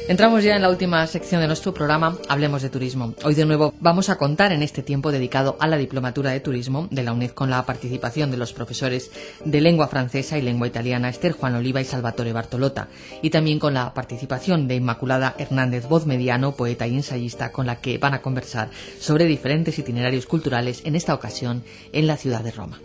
Entramos ya en la última sección de nuestro programa, Hablemos de Turismo. Hoy de nuevo vamos a contar en este tiempo dedicado a la Diplomatura de Turismo de la UNED con la participación de los profesores de lengua francesa y lengua italiana Esther Juan Oliva y Salvatore Bartolota, y también con la participación de Inmaculada Hernández Voz Mediano, poeta y ensayista, con la que van a conversar sobre diferentes itinerarios culturales, en esta ocasión en la ciudad de Roma.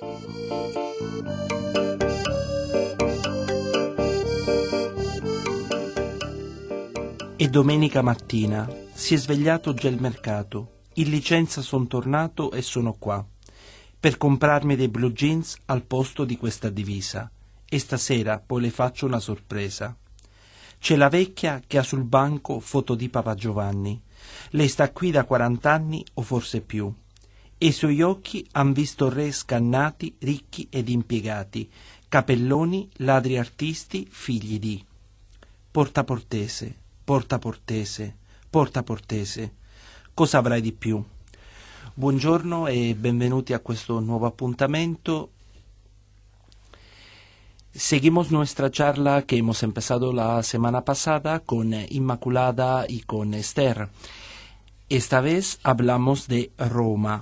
È domenica mattina, si è svegliato già il mercato, in licenza son tornato e sono qua, per comprarmi dei blue jeans al posto di questa divisa, e stasera poi le faccio una sorpresa. C'è la vecchia che ha sul banco foto di Papa Giovanni, lei sta qui da 40 anni o forse più, e i suoi occhi han visto re scannati, ricchi ed impiegati, capelloni, ladri artisti, figli di Portaportese. Portaportese, Portaportese, cosa avrai di più? Buongiorno e benvenuti a questo nuevo appuntamento. Seguimos nuestra charla que hemos empezado la semana pasada con Inmaculada y con Esther. Esta vez hablamos de Roma.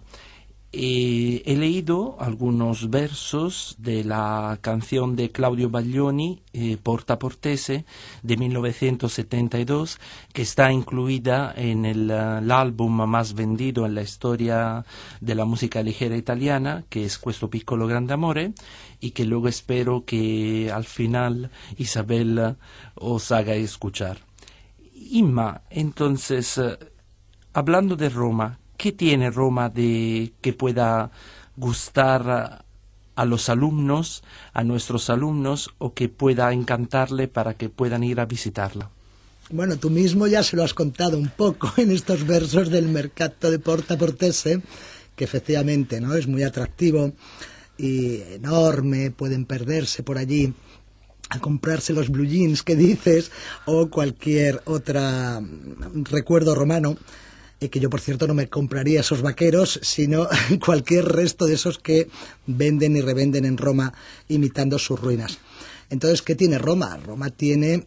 He leído algunos versos de la canción de Claudio Baglioni, Portaportese, de 1972, que está incluida en el álbum más vendido en la historia de la música ligera italiana, que es Questo piccolo grande amore, y que luego espero que al final Isabel os haga escuchar. Inma, entonces, hablando de Roma, ¿qué tiene Roma de que pueda gustar a los alumnos, a nuestros alumnos, o que pueda encantarle para que puedan ir a visitarla? Bueno, tú mismo ya se lo has contado un poco en estos versos del mercato de Portaportese, que efectivamente, ¿no?, es muy atractivo y enorme, pueden perderse por allí a comprarse los blue jeans que dices o cualquier otro recuerdo romano. Que yo, por cierto, no me compraría esos vaqueros, sino cualquier resto de esos que venden y revenden en Roma imitando sus ruinas. Entonces, ¿qué tiene Roma? Roma tiene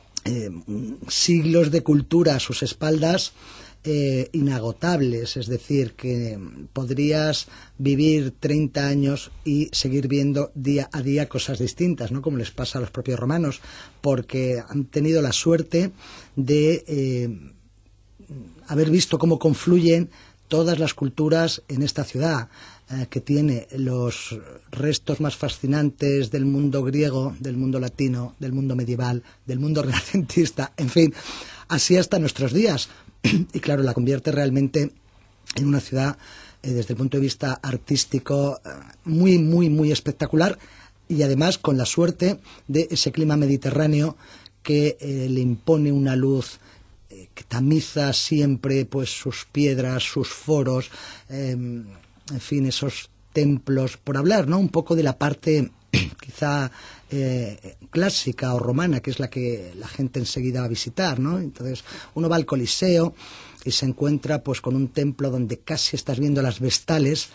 siglos de cultura a sus espaldas inagotables, es decir, que podrías vivir 30 años y seguir viendo día a día cosas distintas, ¿no?, como les pasa a los propios romanos, porque han tenido la suerte de haber visto cómo confluyen todas las culturas en esta ciudad, que tiene los restos más fascinantes del mundo griego, del mundo latino, del mundo medieval, del mundo renacentista, en fin, así hasta nuestros días. Y claro, la convierte realmente en una ciudad, desde el punto de vista artístico, muy, muy, muy espectacular, y además con la suerte de ese clima mediterráneo que le impone una luz que tamiza siempre pues sus piedras, sus foros, en fin, esos templos, por hablar, ¿no?, un poco de la parte quizá clásica o romana, que es la que la gente enseguida va a visitar, ¿no? Entonces uno va al Coliseo y se encuentra pues con un templo donde casi estás viendo las vestales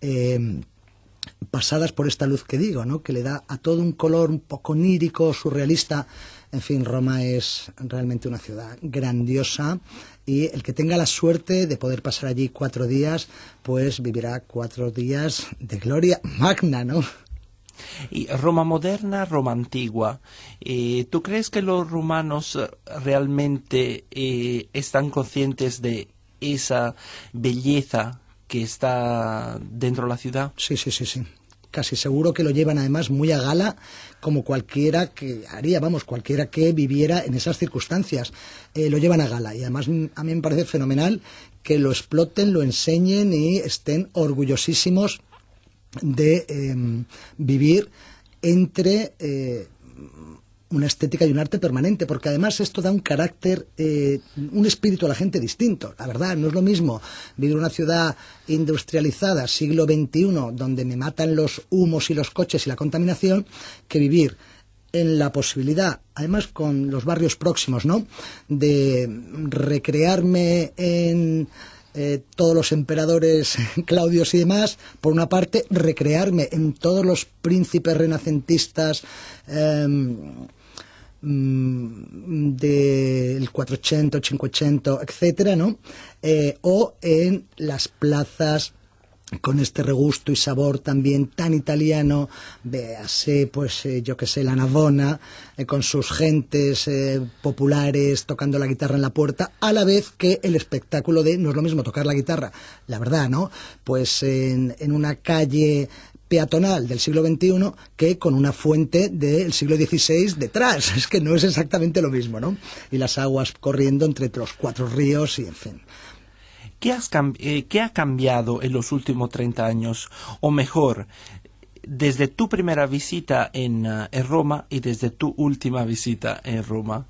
pasadas por esta luz que digo, ¿no?, que le da a todo un color un poco onírico, surrealista. En fin, Roma es realmente una ciudad grandiosa, y el que tenga la suerte de poder pasar allí 4 días, pues vivirá 4 días de gloria magna, ¿no? Y Roma moderna, Roma antigua, ¿tú crees que los romanos realmente están conscientes de esa belleza que está dentro de la ciudad? Sí. Casi seguro que lo llevan además muy a gala, como cualquiera que haría, cualquiera que viviera en esas circunstancias. Lo llevan a gala, y además a mí me parece fenomenal que lo exploten, lo enseñen y estén orgullosísimos de vivir entre una estética y un arte permanente, porque además esto da un carácter, un espíritu a la gente distinto. La verdad, no es lo mismo vivir en una ciudad industrializada, siglo XXI, donde me matan los humos y los coches y la contaminación, que vivir en la posibilidad, además con los barrios próximos, ¿no?, de recrearme en todos los emperadores Claudios y demás, por una parte, recrearme en todos los príncipes renacentistas del 400, 500, etcétera, ¿no? O en las plazas con este regusto y sabor también tan italiano, véase, pues, yo que sé, la Navona, con sus gentes populares tocando la guitarra en la puerta, a la vez que el espectáculo de, no es lo mismo tocar la guitarra, la verdad, ¿no? Pues en una calle peatonal del siglo XXI que con una fuente del siglo XVI detrás. Es que no es exactamente lo mismo, ¿no? Y las aguas corriendo entre los cuatro ríos y, en fin. ¿Qué ha cambiado en los últimos 30 años? O mejor, desde tu primera visita en Roma y desde tu última visita en Roma.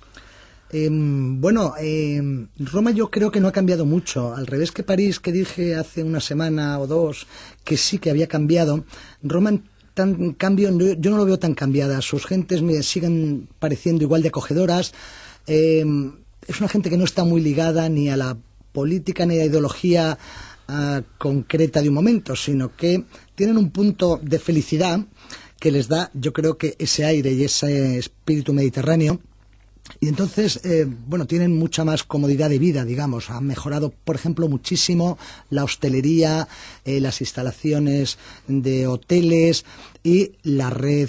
Roma yo creo que no ha cambiado mucho. Al revés que París, que dije hace una semana o dos que sí que había cambiado, Roma en cambio yo no lo veo tan cambiada. Sus gentes me siguen pareciendo igual de acogedoras. Es una gente que no está muy ligada ni a la política ni a la ideología concreta de un momento, sino que tienen un punto de felicidad que les da, yo creo que ese aire y ese espíritu mediterráneo. Y entonces, tienen mucha más comodidad de vida, digamos. Han mejorado, por ejemplo, muchísimo la hostelería, las instalaciones de hoteles y la red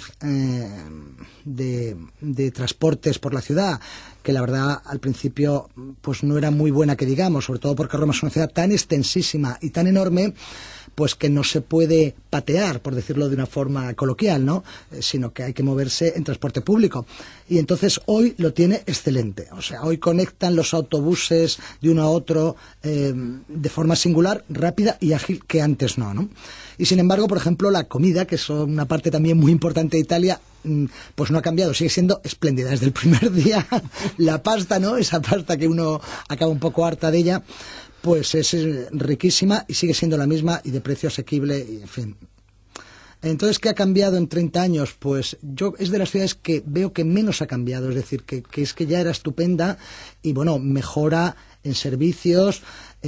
de transportes por la ciudad, que la verdad al principio pues no era muy buena que digamos, sobre todo porque Roma es una ciudad tan extensísima y tan enorme, pues que no se puede patear, por decirlo de una forma coloquial, ¿no? Sino que hay que moverse en transporte público. Y entonces hoy lo tiene excelente. O sea, hoy conectan los autobuses de uno a otro de forma singular, rápida y ágil, que antes no. Y sin embargo, por ejemplo, la comida, que es una parte también muy importante de Italia, pues no ha cambiado, sigue siendo espléndida desde el primer día. La pasta, ¿no? Esa pasta que uno acaba un poco harta de ella, pues es riquísima y sigue siendo la misma y de precio asequible, y en fin. Entonces, ¿qué ha cambiado en 30 años? Pues yo es de las ciudades que veo que menos ha cambiado, es decir, que es que ya era estupenda y, mejora en servicios,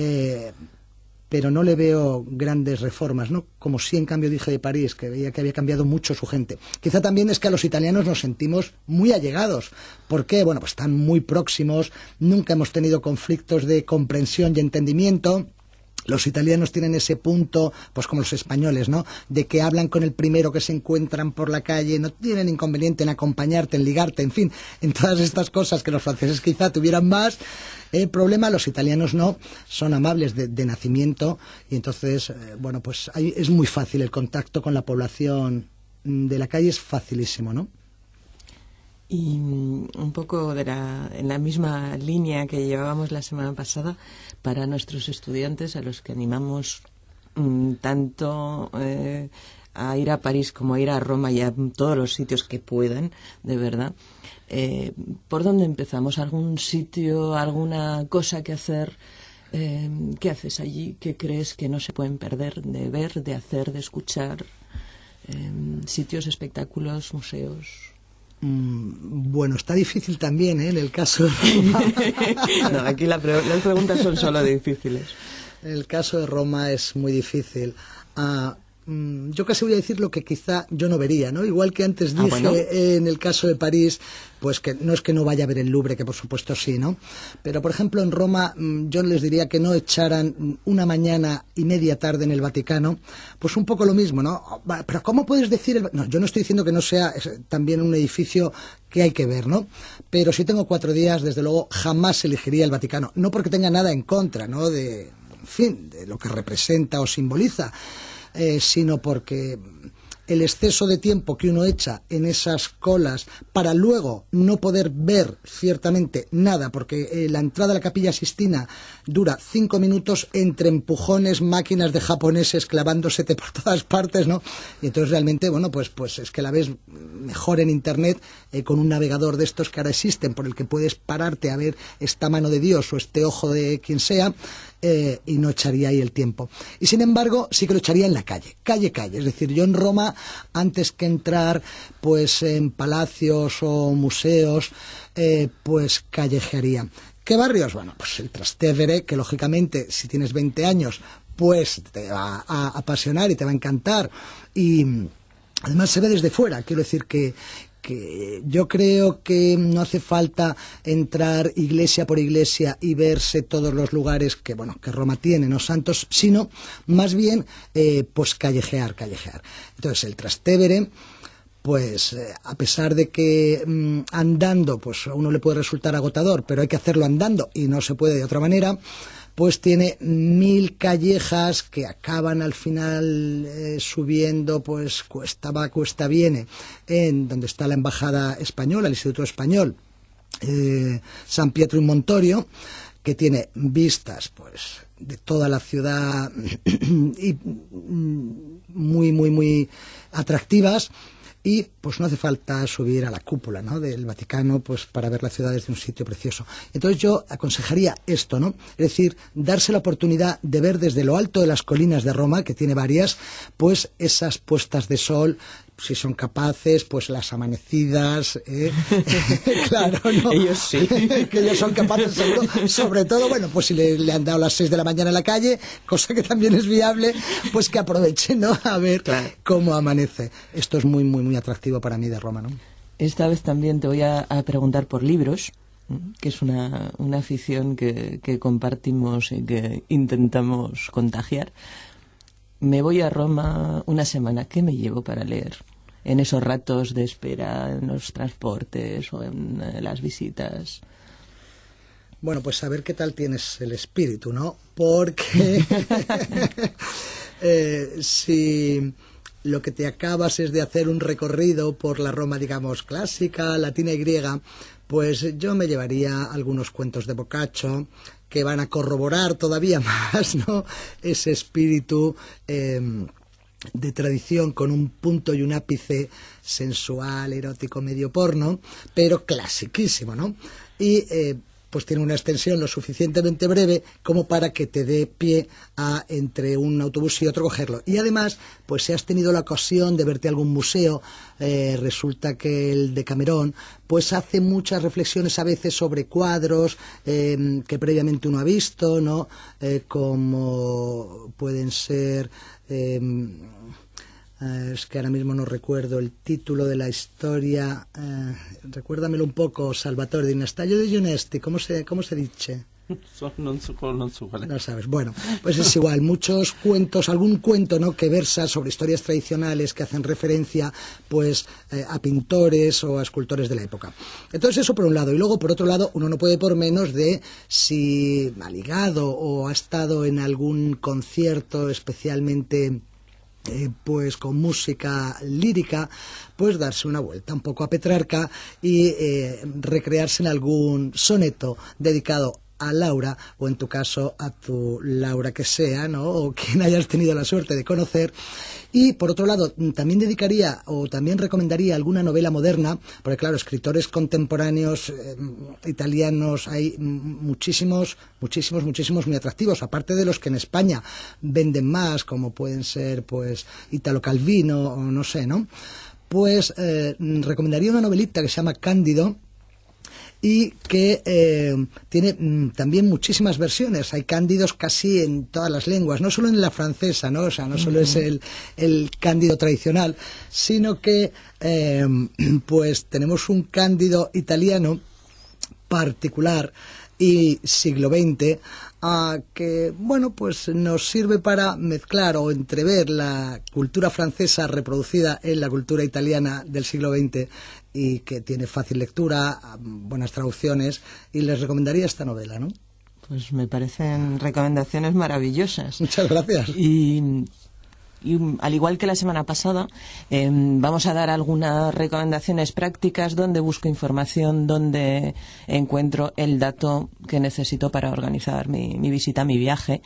pero no le veo grandes reformas, ¿no? Como sí, en cambio, dije de París, que veía que había cambiado mucho su gente. Quizá también es que a los italianos nos sentimos muy allegados. ¿Por qué? Pues están muy próximos, nunca hemos tenido conflictos de comprensión y entendimiento. Los italianos tienen ese punto, pues como los españoles, ¿no? De que hablan con el primero que se encuentran por la calle, no tienen inconveniente en acompañarte, en ligarte, en fin, en todas estas cosas que los franceses quizá tuvieran más problema, los italianos no, son amables de nacimiento y entonces, pues ahí es muy fácil el contacto con la población de la calle, es facilísimo, ¿no? Y un poco en la misma línea que llevábamos la semana pasada, para nuestros estudiantes, a los que animamos tanto a ir a París como a ir a Roma y a todos los sitios que puedan, de verdad, ¿por dónde empezamos? ¿Algún sitio, alguna cosa que hacer? ¿Qué haces allí? ¿Qué crees que no se pueden perder de ver, de hacer, de escuchar? Sitios, espectáculos, museos. Está difícil también, en el caso de Roma. No, aquí las preguntas son solo difíciles. En el caso de Roma es muy difícil. Yo casi voy a decir lo que quizá yo no vería, ¿no? Igual que antes dije en el caso de París, pues que no es que no vaya a ver el Louvre, que por supuesto sí, ¿no? Pero, por ejemplo, en Roma yo les diría que no echaran una mañana y media tarde en el Vaticano, pues un poco lo mismo, ¿no? Pero ¿cómo puedes decir? No, yo no estoy diciendo que no sea también un edificio que hay que ver, ¿no? Pero si tengo 4 días, desde luego jamás elegiría el Vaticano. No porque tenga nada en contra, ¿no? De lo que representa o simboliza, sino porque el exceso de tiempo que uno echa en esas colas para luego no poder ver ciertamente nada, porque la entrada a la Capilla Sixtina dura 5 minutos entre empujones, máquinas de japoneses clavándosete por todas partes, ¿no? Y entonces realmente, pues es que la ves mejor en Internet con un navegador de estos que ahora existen, por el que puedes pararte a ver esta mano de Dios o este ojo de quien sea, y no echaría ahí el tiempo. Y sin embargo, sí que lo echaría en la calle. Es decir, yo en Roma, antes que entrar pues en palacios o museos, pues callejearía. ¿Qué barrios? Pues el Trastevere, que lógicamente, si tienes 20 años, pues te va a apasionar y te va a encantar. Y además se ve desde fuera, quiero decir que que yo creo que no hace falta entrar iglesia por iglesia y verse todos los lugares que Roma tiene, no santos, sino más bien pues callejear. Entonces el Trastevere, pues a pesar de que andando pues a uno le puede resultar agotador, pero hay que hacerlo andando y no se puede de otra manera, pues tiene 1000 callejas que acaban al final subiendo, pues cuesta va, cuesta viene, en donde está la embajada española, el Instituto Español, San Pietro in Montorio, que tiene vistas pues de toda la ciudad y muy atractivas. Y pues no hace falta subir a la cúpula, ¿no?, del Vaticano pues para ver la ciudad desde un sitio precioso. Entonces yo aconsejaría esto, ¿no? Es decir, darse la oportunidad de ver desde lo alto de las colinas de Roma, que tiene varias, pues esas puestas de sol, si son capaces, pues las amanecidas, claro, ¿no? Ellos sí. Que ellos son capaces, seguro, sobre todo, pues si le han dado las 6 de la mañana en la calle, cosa que también es viable, pues que aprovechen, ¿no?, a ver cómo amanece. Esto es muy atractivo para mí de Roma, ¿no? Esta vez también te voy a preguntar por libros, que es una afición que compartimos y que intentamos contagiar. Me voy a Roma una semana. ¿Qué me llevo para leer en esos ratos de espera, en los transportes o en las visitas? Bueno, pues a ver qué tal tienes el espíritu, ¿no? Porque si lo que te acabas es de hacer un recorrido por la Roma, digamos, clásica, latina y griega, pues yo me llevaría algunos cuentos de Boccaccio que van a corroborar todavía más, ¿no?, ese espíritu de tradición, con un punto y un ápice sensual, erótico, medio porno, pero clasiquísimo, ¿no? Y pues tiene una extensión lo suficientemente breve como para que te dé pie a, entre un autobús y otro, cogerlo. Y además, pues si has tenido la ocasión de verte a algún museo, resulta que el Decamerón pues hace muchas reflexiones a veces sobre cuadros que previamente uno ha visto, ¿no? Como pueden ser... es que ahora mismo no recuerdo el título de la historia. Recuérdamelo un poco, Salvatore, Dinastallo de Giunesti. ¿Cómo se dice? No sabes. Bueno, pues es igual. Muchos cuentos, algún cuento, ¿no?, que versa sobre historias tradicionales que hacen referencia pues a pintores o a escultores de la época. Entonces eso por un lado. Y luego por otro lado uno no puede por menos de, si ha ligado o ha estado en algún concierto especialmente pues con música lírica, pues darse una vuelta un poco a Petrarca y recrearse en algún soneto dedicado a Laura, o en tu caso a tu Laura que sea, ¿no?, o quien hayas tenido la suerte de conocer. Y por otro lado también dedicaría o también recomendaría alguna novela moderna, porque claro, escritores contemporáneos italianos hay muchísimos muy atractivos, aparte de los que en España venden más, como pueden ser pues Italo Calvino o no sé, ¿no? Pues recomendaría una novelita que se llama Cándido, y que tiene también muchísimas versiones. Hay cándidos casi en todas las lenguas, no solo en la francesa, ¿no? O sea, no solo es el cándido tradicional, sino que pues tenemos un cándido italiano particular y siglo XX, que pues nos sirve para mezclar o entrever la cultura francesa reproducida en la cultura italiana del siglo XX, y que tiene fácil lectura, buenas traducciones, y les recomendaría esta novela, ¿no? Pues me parecen recomendaciones maravillosas. Muchas gracias. Y al igual que la semana pasada, vamos a dar algunas recomendaciones prácticas donde busco información, donde encuentro el dato que necesito para organizar mi visita, mi viaje.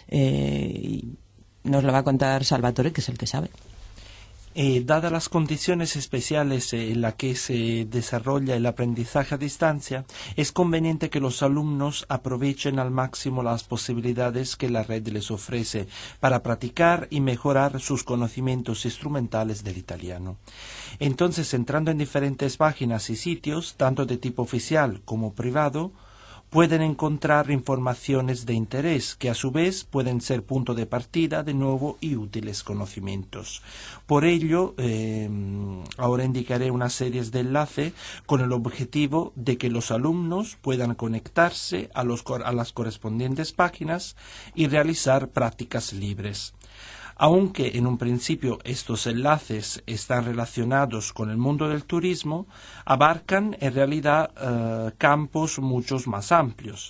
Y nos lo va a contar Salvatore, que es el que sabe. Dadas las condiciones especiales en las que se desarrolla el aprendizaje a distancia, es conveniente que los alumnos aprovechen al máximo las posibilidades que la red les ofrece para practicar y mejorar sus conocimientos instrumentales del italiano. Entonces, entrando en diferentes páginas y sitios, tanto de tipo oficial como privado, pueden encontrar informaciones de interés que a su vez pueden ser punto de partida de nuevos y útiles conocimientos. Por ello, ahora indicaré una serie de enlaces con el objetivo de que los alumnos puedan conectarse a las correspondientes páginas y realizar prácticas libres. Aunque en un principio estos enlaces están relacionados con el mundo del turismo, abarcan en realidad campos muchos más amplios.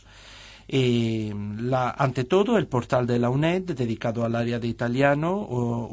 Ante todo, el portal de la UNED dedicado al área de italiano,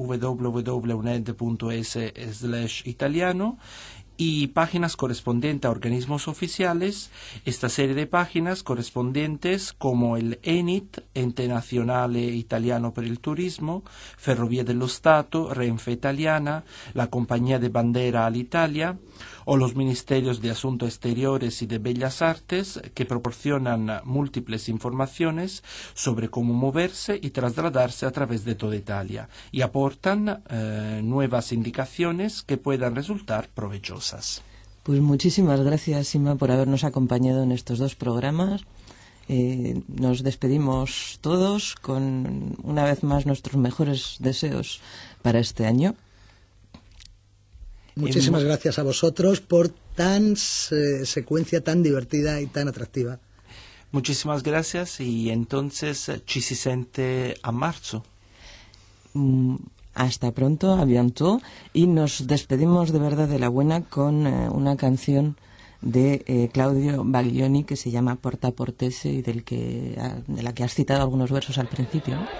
www.uned.es/italiano, y páginas correspondientes a organismos oficiales. Esta serie de páginas correspondientes como el ENIT, Ente Nazionale Italiano per il Turismo, Ferrovie dello Stato, Renfe Italiana, la Compañía de Bandera Alitalia, o los Ministerios de Asuntos Exteriores y de Bellas Artes, que proporcionan múltiples informaciones sobre cómo moverse y trasladarse a través de toda Italia y aportan nuevas indicaciones que puedan resultar provechosas. Pues muchísimas gracias, Inma, por habernos acompañado en estos dos programas. Nos despedimos todos con, una vez más, nuestros mejores deseos para este año. Muchísimas gracias a vosotros por secuencia tan divertida y tan atractiva. Muchísimas gracias y entonces ci si sente a marzo. Hasta pronto, a bientôt, y nos despedimos de verdad de la buena con una canción de Claudio Baglioni que se llama Porta Portese y de la que has citado algunos versos al principio, ¿no?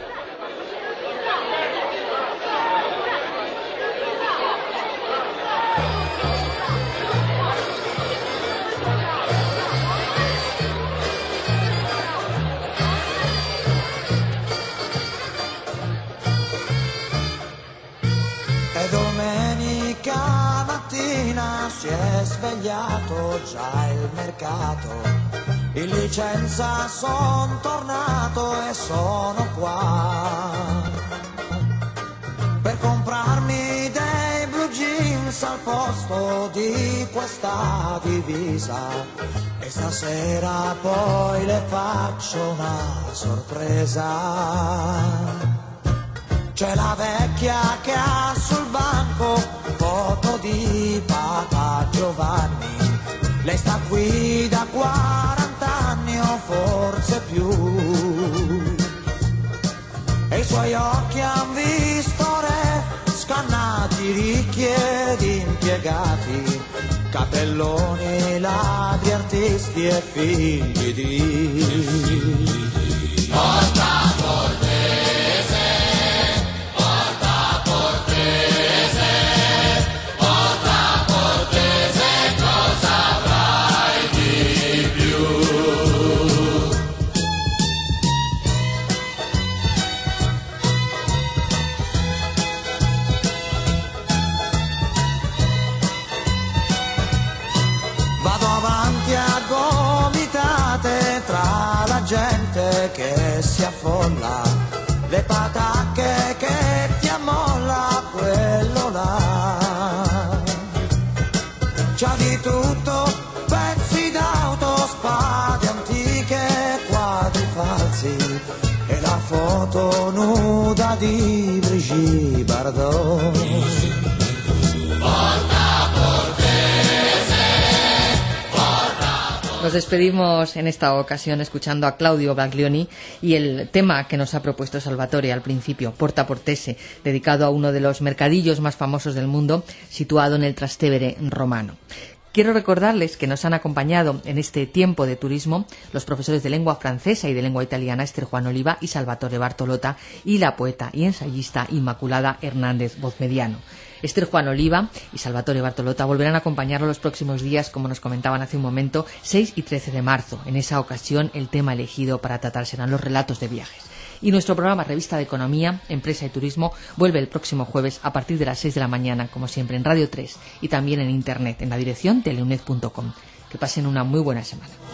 Si è svegliato già il mercato, in licenza son tornato e sono qua per comprarmi dei blue jeans al posto di questa divisa, e stasera poi le faccio una sorpresa. C'è la vecchia che ha sul banco foto di Papa Giovanni. Lei sta qui da 40 anni o forse più, e i suoi occhi han visto re, scannati, ricchi ed impiegati, capelloni, ladri, artisti e figli di Porta Portese. Gente che si affolla, le patacche che ti ammolla quello là. C'ha di tutto, pezzi d'auto, spade antiche, quadri falsi e la foto nuda di Brigitte Bardot. Nos despedimos en esta ocasión escuchando a Claudio Baglioni y el tema que nos ha propuesto Salvatore al principio, Porta Portese, dedicado a uno de los mercadillos más famosos del mundo, situado en el Trastevere romano. Quiero recordarles que nos han acompañado en este tiempo de turismo los profesores de lengua francesa y de lengua italiana Esther Juan Oliva y Salvatore Bartolotta, y la poeta y ensayista Inmaculada Hernández Vozmediano. Esther Juan Oliva y Salvatore Bartolotta volverán a acompañarlo los próximos días, como nos comentaban hace un momento, 6 y 13 de marzo. En esa ocasión, el tema elegido para tratar serán los relatos de viajes. Y nuestro programa Revista de Economía, Empresa y Turismo vuelve el próximo jueves a partir de las 6 de la mañana, como siempre, en Radio 3 y también en Internet, en la dirección teleuned.com. Que pasen una muy buena semana.